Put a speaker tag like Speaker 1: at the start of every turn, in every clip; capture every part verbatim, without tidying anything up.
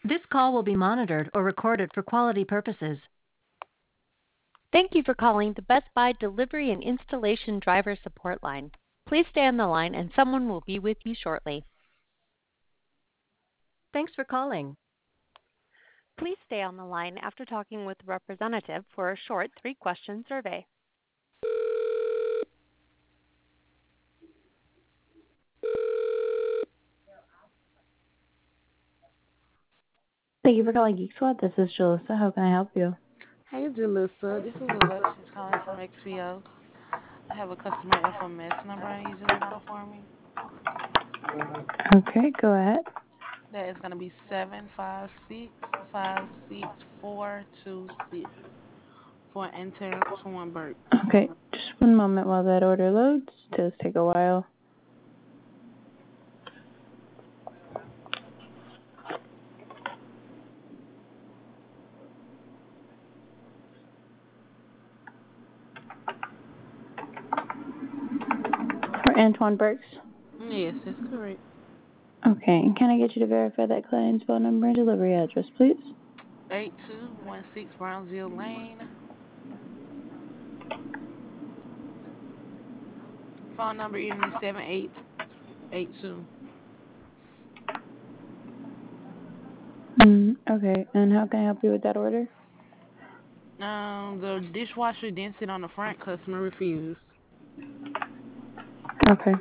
Speaker 1: This call will be monitored or recorded for quality purposes.
Speaker 2: Thank you for calling the Best Buy Delivery and Installation Driver Support Line. Please stay on the line and someone will be with you shortly.
Speaker 1: Thanks for calling.
Speaker 2: Please stay on the line after talking with the representative for a short three-question survey.
Speaker 3: Thank you for calling Geek Squad. This is Jalissa. How can I help you?
Speaker 4: Hey, Jalissa. This is Alexis calling from X P O. I have a customer F M S number I need you to know for me.
Speaker 3: Okay, go ahead.
Speaker 4: That is going to be seven five six five six four two six for Antoine Burke.
Speaker 3: Okay, just one moment while that order loads. It does take a while. For Antoine Burks.
Speaker 4: Yes, that's correct.
Speaker 3: Okay, and can I get you to verify that client's phone number and delivery address, please?
Speaker 4: eight two one six Brownsville Lane. Phone number ending seven eight eight two.
Speaker 3: Mm, okay, and how can I help you with that order?
Speaker 4: Um, the dishwasher didn't sit on the front. Customer refused.
Speaker 3: Okay.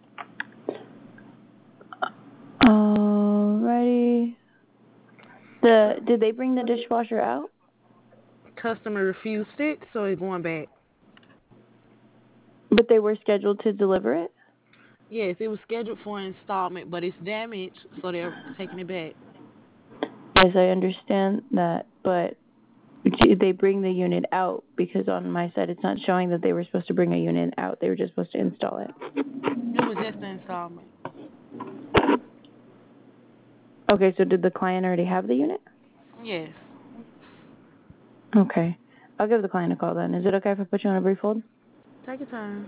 Speaker 3: Alrighty. The did they bring the dishwasher out?
Speaker 4: Customer refused it, so it's going back.
Speaker 3: But they were scheduled to deliver it?
Speaker 4: Yes, it was scheduled for installment, but it's damaged, so they're taking it back.
Speaker 3: Yes, I understand that, but did they bring the unit out? Because on my side, it's not showing that they were supposed to bring a unit out. They were just supposed to install it.
Speaker 4: It was just an installment.
Speaker 3: Okay, so did the client already have the unit?
Speaker 4: Yes.
Speaker 3: Okay. I'll give the client a call then. Is it okay if I put you on a brief hold?
Speaker 4: Take your time.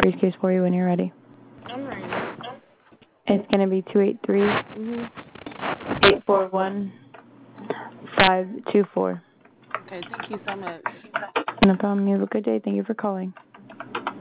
Speaker 3: brief case for you when you're ready.
Speaker 4: I'm ready.
Speaker 3: It's going to be two eight three, eight four one, five two four.
Speaker 4: Okay, thank you so much.
Speaker 3: No problem. You have a good day. Thank you for calling.